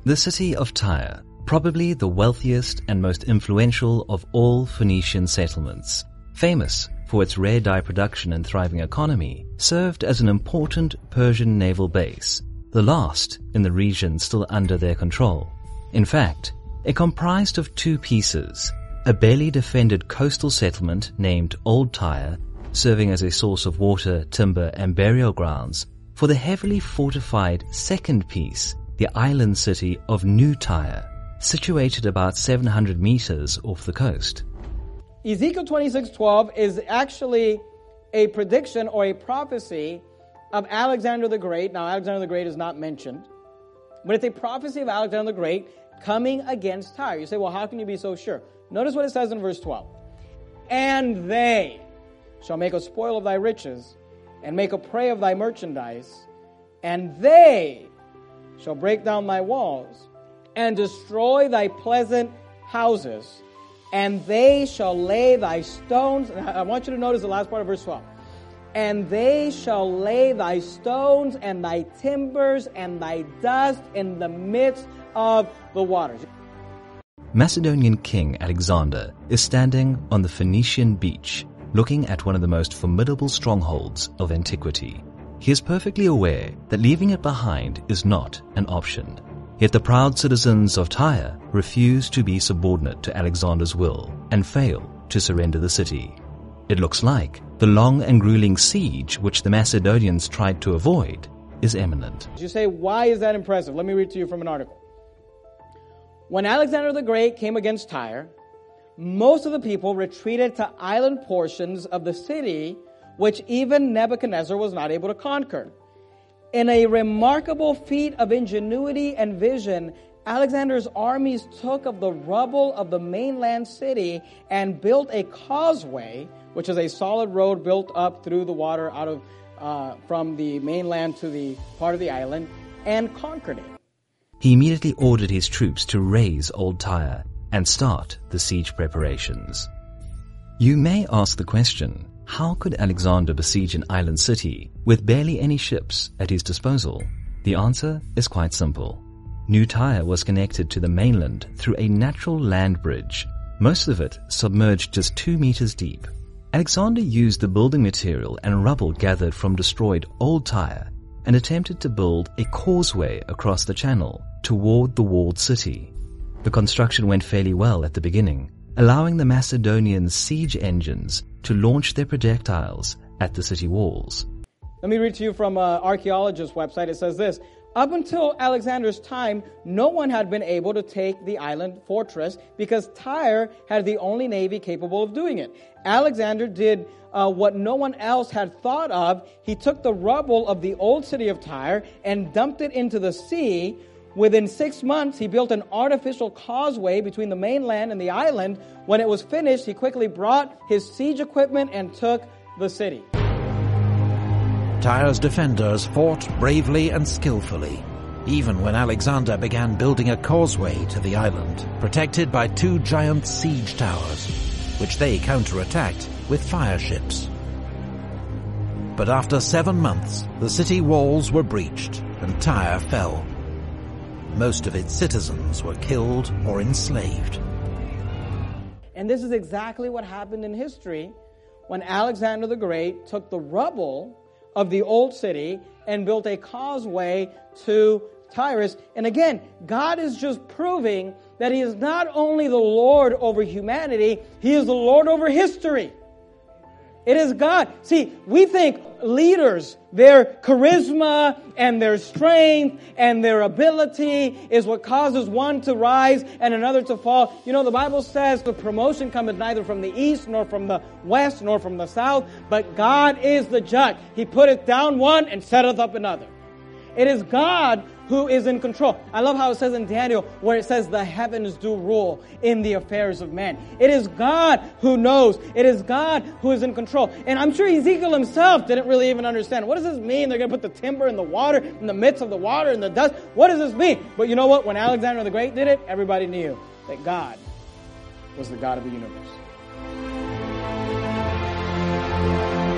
The city of Tyre, probably the wealthiest and most influential of all Phoenician settlements, famous for its rare dye production and thriving economy, served as an important Persian naval base, the last in the region still under their control. In fact, it comprised of two pieces, a barely defended coastal settlement named Old Tyre, serving as a source of water, timber, and burial grounds, for the heavily fortified second piece, the island city of New Tyre, situated about 700 meters off the coast. Ezekiel 26:12 is actually a prediction or a prophecy of Alexander the Great. Now, Alexander the Great is not mentioned, but it's a prophecy of Alexander the Great coming against Tyre. You say, well, how can you be so sure? Notice what it says in verse 12. And they shall make a spoil of thy riches, and make a prey of thy merchandise, and they shall break down thy walls, and destroy thy pleasant houses, and they shall lay thy stones. I want you to notice the last part of verse 12. And they shall lay thy stones and thy timbers and thy dust in the midst of the waters. Macedonian King Alexander is standing on the Phoenician beach, looking at one of the most formidable strongholds of antiquity. He is perfectly aware that leaving it behind is not an option. Yet the proud citizens of Tyre refuse to be subordinate to Alexander's will and fail to surrender the city. It looks like the long and grueling siege which the Macedonians tried to avoid is imminent. You say, why is that impressive? Let me read to you from an article. When Alexander the Great came against Tyre, most of the people retreated to island portions of the city which even Nebuchadnezzar was not able to conquer. In a remarkable feat of ingenuity and vision, Alexander's armies took of the rubble of the mainland city and built a causeway, which is a solid road built up through the water out of from the mainland to the part of the island, and conquered it. He immediately ordered his troops to raise Old Tyre and start the siege preparations. You may ask the question, how could Alexander besiege an island city with barely any ships at his disposal? The answer is quite simple. New Tyre was connected to the mainland through a natural land bridge, most of it submerged just 2 meters deep. Alexander used the building material and rubble gathered from destroyed Old Tyre and attempted to build a causeway across the channel toward the walled city. The construction went fairly well at the beginning, allowing the Macedonian siege engines to launch their projectiles at the city walls. Let me read to you from an archaeologist's website. It says this: up until Alexander's time, no one had been able to take the island fortress because Tyre had the only navy capable of doing it. Alexander did what no one else had thought of. He took the rubble of the old city of Tyre and dumped it into the sea. Within 6 months, he built an artificial causeway between the mainland and the island. When it was finished, he quickly brought his siege equipment and took the city. Tyre's defenders fought bravely and skillfully, even when Alexander began building a causeway to the island, protected by 2 giant siege towers, which they counterattacked with fire ships. But after 7 months, the city walls were breached and Tyre fell. Most of its citizens were killed or enslaved. And this is exactly what happened in history when Alexander the Great took the rubble of the old city and built a causeway to Tyre. And again, God is just proving that He is not only the Lord over humanity, He is the Lord over history. It is God. See, we think leaders, their charisma and their strength and their ability is what causes one to rise and another to fall. You know, the Bible says the promotion cometh neither from the east nor from the west nor from the south, but God is the judge. He putteth down one and setteth up another. It is God who is in control. I love how it says in Daniel where it says the heavens do rule in the affairs of man. It is God who knows. It is God who is in control. And I'm sure Ezekiel himself didn't really even understand. What does this mean? They're going to put the timber in the water, in the midst of the water, in the dust. What does this mean? But you know what? When Alexander the Great did it, everybody knew that God was the God of the universe.